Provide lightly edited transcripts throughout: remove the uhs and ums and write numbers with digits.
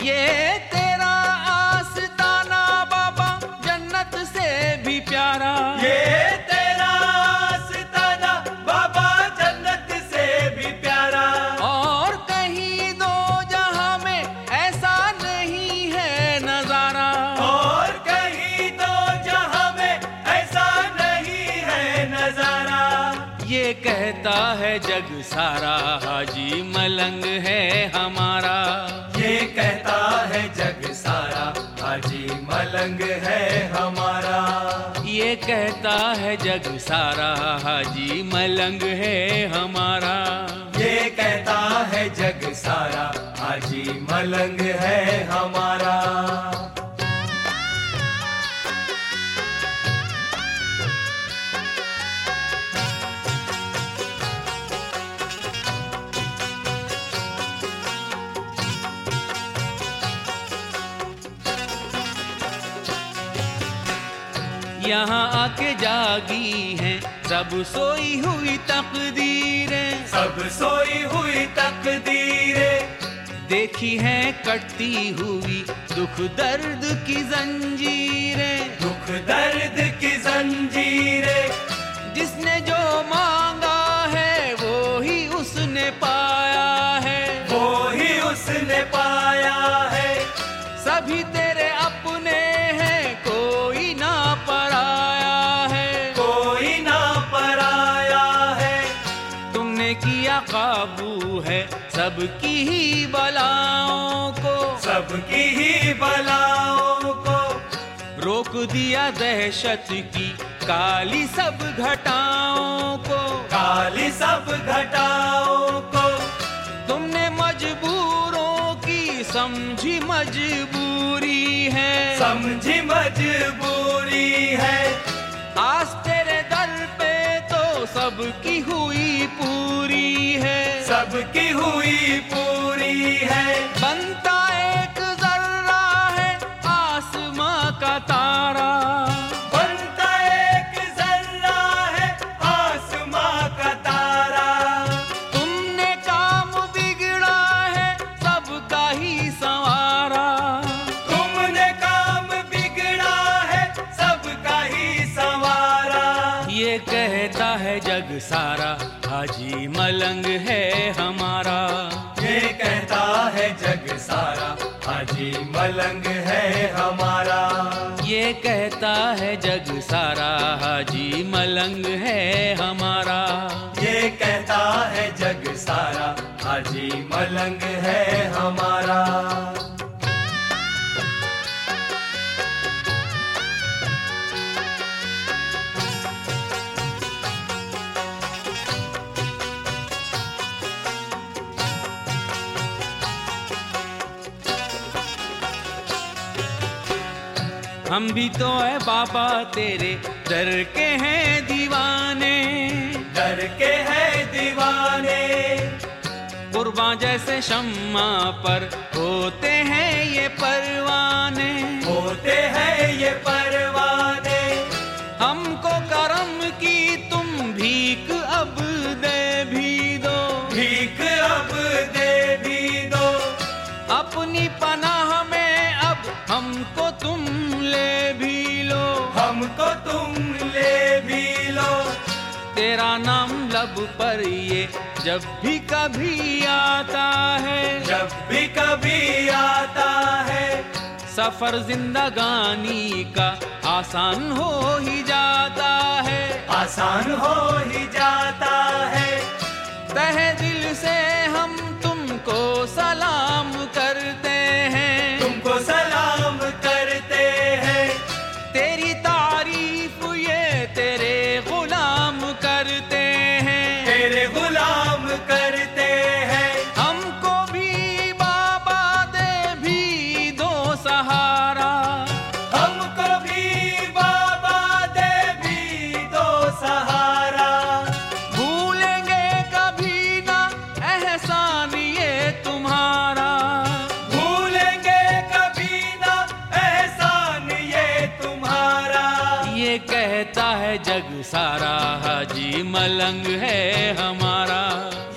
ये तेरा आस्ताना बाबा जन्नत से भी प्यारा, ये तेरा आस्ताना बाबा जन्नत से भी प्यारा। और कहीं दो जहां में ऐसा नहीं है नजारा, और कहीं दो जहां में ऐसा नहीं है नजारा। ये कहता है जग सारा हाजी मलंग है हमारा, ये कहता है जग सारा हाजी मलंग है हमारा। ये कहता है जग सारा हाजी मलंग है हमारा। ये कहता है जग सारा हाजी मलंग है हमारा। यहाँ आके जागी हैं सब सोई हुई तकदीरें, सब सोई हुई तकदीरें। देखी है कटती हुई दुख दर्द की जंजीरें, दुख दर्द की जंजीरें। जिसने जो मांगा है वो ही उसने पाया है, वो ही उसने पाया है। सभी तेरे अपने हैं कोई ना पराया है, कोई ना पराया है। तुमने किया काबू है सबकी ही बलाओं को, सबकी ही बलाओं को। रोक दिया दहशत की काली सब घटाओं को, काली सब घटाओं को। तुमने मजबूरों की समझी मजबूरी है, समझी मजबूरी है। आस तेरे दर पे तो सबकी हुई पूरी है, सबकी हुई पूरी है। बनता एक जर्रा है आसमां का तारा, बनता एक जर्रा है आसमां का तारा। तुमने काम बिगड़ा है सबका ही संवारा, तुमने काम बिगड़ा है सबका ही संवारा। ये कहता है जग सारा हाजी मलंग है हमारा। ये कहता है जग सारा हाजी मलंग है हमारा। ये कहता है जग सारा हाजी मलंग है हमारा। ये कहता है जग सारा हाजी मलंग है हमारा। हम भी तो है बाबा तेरे दर के हैं दीवाने, डर के हैं दीवाने। कुर्बान जैसे शम्मा पर होते हैं ये परवाने, होते हैं ये परवाने। हमको करम की तुम भीख अब दे भी दो, भीख अब दे भी दो। अपनी पनाह में अब हमको तुम ले भी लो, हमको तुम ले भी लो। तेरा नाम लब पर ये जब भी कभी आता है, जब भी कभी आता है। सफर जिंदगानी का आसान हो ही जाता है, आसान हो ही जाता है। तहे दिल से हम तुमको सलाम करते हैं, तुमको सलाम करते हैं। तेरी तारीफ ये तेरे गुलाम करते हैं, तेरे गुलाम करते हैं। हमको भी बाबा दे भी दो सहारा, हमको भी बाबा दे भी दो सहारा। भूलेंगे कभी ना एहसान ये तुम्हारा, भूलेंगे कभी ना एहसान ये तुम्हारा। ये कहता है जग सारा हाजी मलंग है हमारा। ये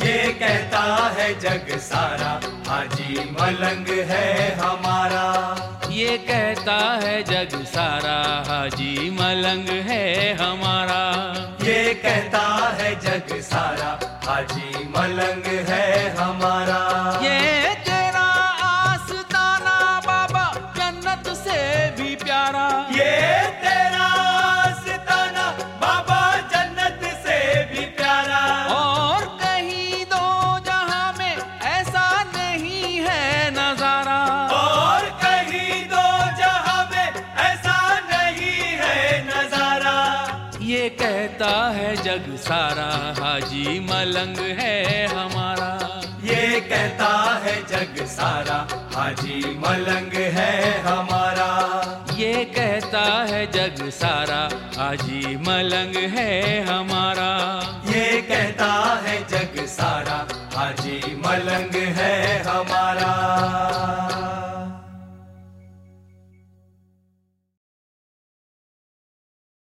कहता है जग सारा, हाजी मलंग है हमारा। ये कहता है जग सारा, हाजी मलंग है हमारा। ये कहता है जग सारा, हाजी मलंग है हमारा। ये तेरा आस्ताना बाबा जन्नत से भी प्यारा। ये तेरा आस्ताना बाबा जन्नत से भी प्यारा। और कहीं दो जहां में ऐसा नहीं है नजारा। और कहीं दो जहां में ऐसा नहीं है नजारा। ये कहता है जग सारा, हाजी मलंग है हमारा। ये कहता है जग सारा, हाजी मलंग है हमारा। ये कहता है जग सारा, हाजी मलंग है हमारा। ये कहता है जग सारा, हाजी मलंग है